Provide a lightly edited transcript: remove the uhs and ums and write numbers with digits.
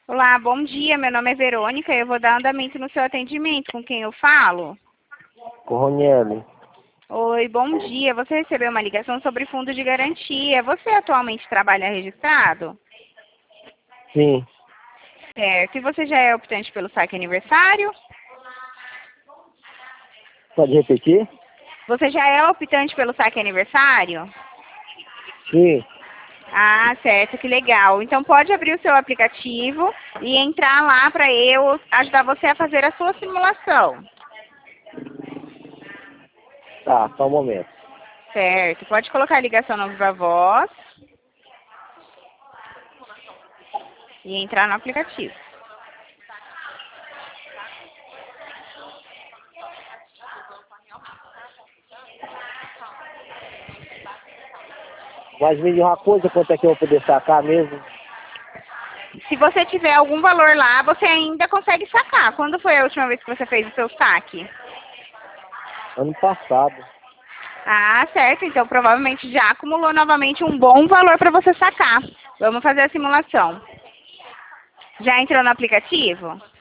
Olá, bom dia. Meu nome é Verônica e eu vou dar andamento no seu atendimento. Com quem eu falo? Com Roniele. Oi, bom dia. Você recebeu uma ligação sobre fundo de garantia. Você atualmente trabalha registrado? Sim. Certo. E você já é optante pelo saque aniversário? Pode repetir? Você já é optante pelo saque aniversário? Sim. Ah, certo, que legal. Então pode abrir o seu aplicativo e entrar lá para eu ajudar você a fazer a sua simulação. Tá, só um momento. Certo. Pode colocar a ligação no Viva Voz e entrar no aplicativo. Mas me diz uma coisa, quanto é que eu vou poder sacar mesmo? Se você tiver algum valor lá, você ainda consegue sacar. Quando foi a última vez que você fez o seu saque? Ano passado. Ah, certo. Então provavelmente já acumulou novamente um bom valor para você sacar. Vamos fazer a simulação. Já entrou no aplicativo?